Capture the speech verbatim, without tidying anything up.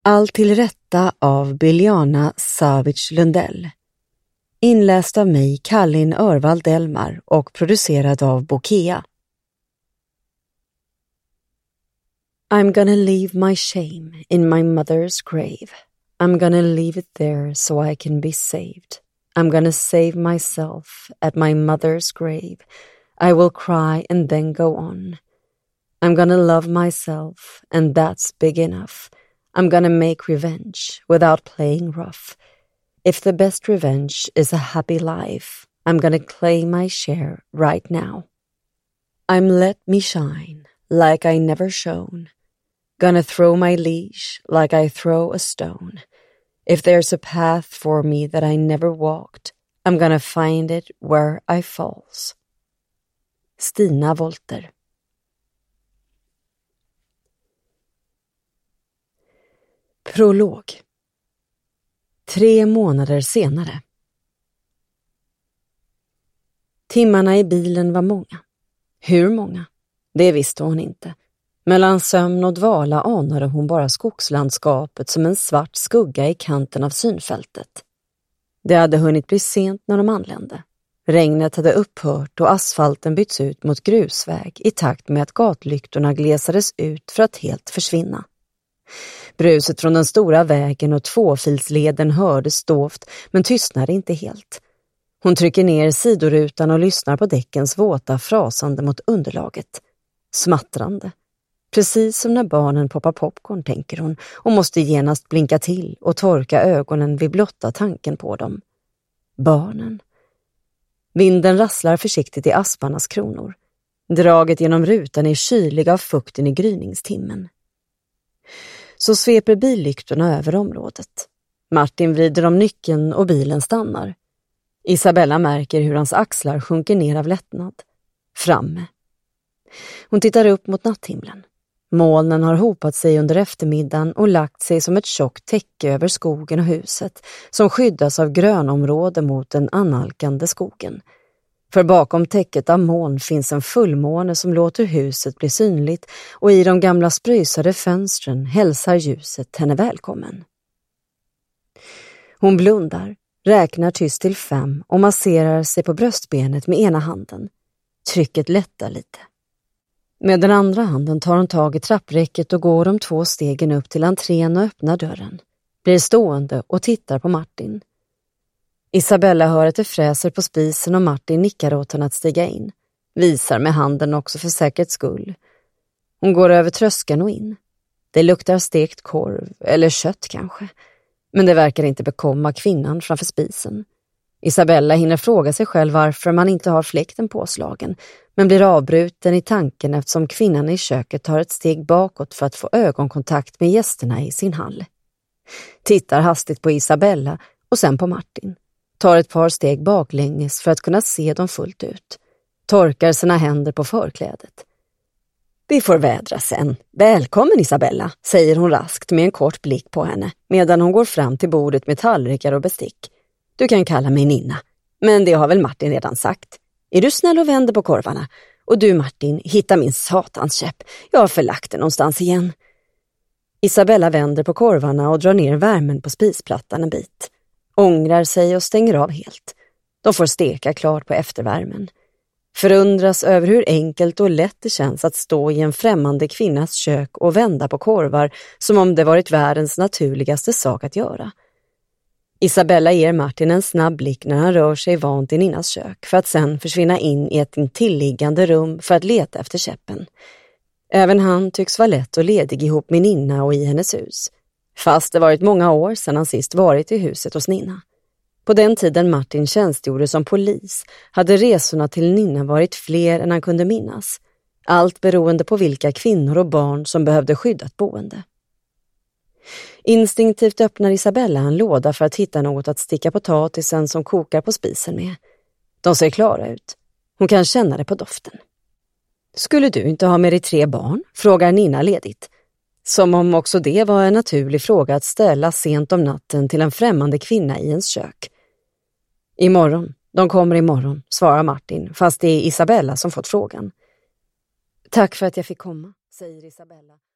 Allt till rätta av Biljana Savage Lundell. Inläst av mig, Kallin Örvald Delmar, och producerad av Bokea. I'm gonna leave my shame in my mother's grave. I'm gonna leave it there so I can be saved. I'm gonna save myself at my mother's grave. I will cry and then go on. I'm gonna love myself, and that's big enough. I'm gonna make revenge without playing rough. If the best revenge is a happy life, I'm gonna claim my share right now. I'm let me shine like I never shone. Gonna throw my leash like I throw a stone. If there's a path for me that I never walked, I'm gonna find it where I falls. Stina Wolter. Prolog. Tre månader senare. Timmarna i bilen var många. Hur många? Det visste hon inte. Mellan sömn och dvala anade hon bara skogslandskapet som en svart skugga i kanten av synfältet. Det hade hunnit bli sent när de anlände. Regnet hade upphört och asfalten bytts ut mot grusväg i takt med att gatlyktorna glesades ut för att helt försvinna. Bruset från den stora vägen och tvåfilsleden hördes dovt, men tystnade inte helt. Hon trycker ner sidorutan och lyssnar på däckens våta frasande mot underlaget. Smattrande. Precis som när barnen poppar popcorn, tänker hon, och måste genast blinka till och torka ögonen vid blotta tanken på dem. Barnen. Vinden rasslar försiktigt i asparnas kronor. Draget genom rutan är kylig av fukten i gryningstimmen. Så sveper billyktorna över området. Martin vrider om nyckeln och bilen stannar. Isabella märker hur hans axlar sjunker ner av lättnad. Framme. Hon tittar upp mot natthimlen. Molnen har hopat sig under eftermiddagen och lagt sig som ett tjockt täcke över skogen och huset, som skyddas av grönområde mot den annalkande skogen. För bakom täcket av moln finns en fullmåne som låter huset bli synligt, och i de gamla spröjsade fönstren hälsar ljuset henne välkommen. Hon blundar, räknar tyst till fem och masserar sig på bröstbenet med ena handen. Trycket lättar lite. Med den andra handen tar hon tag i trappräcket och går de två stegen upp till entrén och öppnar dörren. Blir stående och tittar på Martin. Isabella hör att det fräser på spisen och Martin nickar åt henne att stiga in. Visar med handen också för säkerhets skull. Hon går över tröskeln och in. Det luktar stekt korv, eller kött kanske. Men det verkar inte bekomma kvinnan framför spisen. Isabella hinner fråga sig själv varför man inte har fläkten påslagen, men blir avbruten i tanken eftersom kvinnan i köket tar ett steg bakåt för att få ögonkontakt med gästerna i sin hall. Tittar hastigt på Isabella och sen på Martin. Tar ett par steg baklänges för att kunna se dem fullt ut. Torkar sina händer på förklädet. Vi får vädra sen. Välkommen Isabella, säger hon raskt med en kort blick på henne, medan hon går fram till bordet med tallrikar och bestick. Du kan kalla mig Nina, men det har väl Martin redan sagt. Är du snäll och vänder på korvarna? Och du Martin, hitta min satans käpp. Jag har förlagt den någonstans igen. Isabella vänder på korvarna och drar ner värmen på spisplattan en bit. Ångrar sig och stänger av helt. De får steka klart på eftervärmen. Förundras över hur enkelt och lätt det känns att stå i en främmande kvinnas kök och vända på korvar som om det varit världens naturligaste sak att göra. Isabella ger Martin en snabb blick när han rör sig vant i Ninnas kök för att sen försvinna in i ett intilliggande rum för att leta efter käppen. Även han tycks vara lätt och ledig ihop med Ninna och i hennes hus. Fast det varit många år sedan han sist varit i huset hos Ninna. På den tiden Martin tjänstgjorde som polis hade resorna till Ninna varit fler än han kunde minnas. Allt beroende på vilka kvinnor och barn som behövde skyddat boende. Instinktivt öppnar Isabella en låda för att hitta något att sticka potatisen som kokar på spisen med. De ser klara ut. Hon kan känna det på doften. Skulle du inte ha med dig tre barn? Frågar Nina ledigt. Som om också det var en naturlig fråga att ställa sent om natten till en främmande kvinna i ens kök. Imorgon, de kommer imorgon, svarar Martin, fast det är Isabella som fått frågan. Tack för att jag fick komma, säger Isabella.